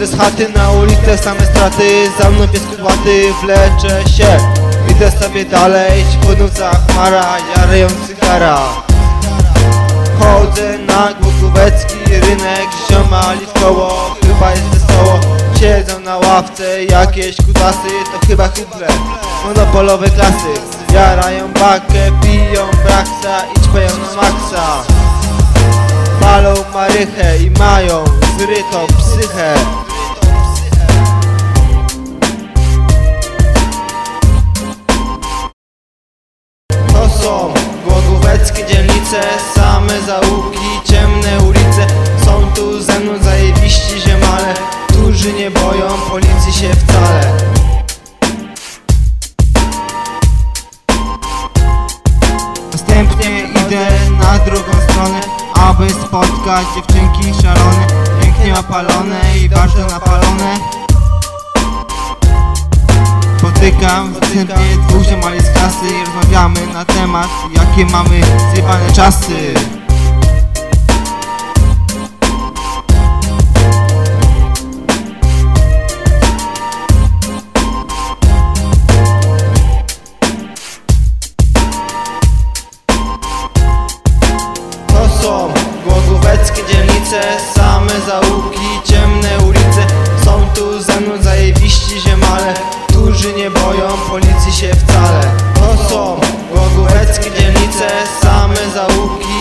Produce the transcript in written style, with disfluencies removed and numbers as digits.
Wychodzę z chaty na ulicę, same straty, za mną pies kudłaty, wleczę się. Idę sobie dalej, po nocach chmara, jareją cygara. Chodzę na głogówecki rynek, ziomali w koło, chyba jest wesoło. Siedzą na ławce jakieś kutasy, to chyba hyble monopolowe klasy. Jarają bakę, piją braksa i ćpają na maksa. Palą marychę i mają zrytą psychę. To są głogóweckie dzielnice, same zaułki, ciemne ulice. Są tu ze mną zajebiści ziemale, którzy nie boją policji się wcale. Następnie idę na drugą stronę, aby spotkać dziewczynki szalone, pięknie opalone i bardzo napalone. Spotykam w wstępie dwóch ziomali z klasy i rozmawiamy na temat, jakie mamy zjebane czasy. To są głogóweckie dzielnice, same zaułki, ciemne ulice. Są tu ze mną zajebiści ziemale, którzy nie boją policji się wcale. To są głogóweckie dzielnice, same zaułki,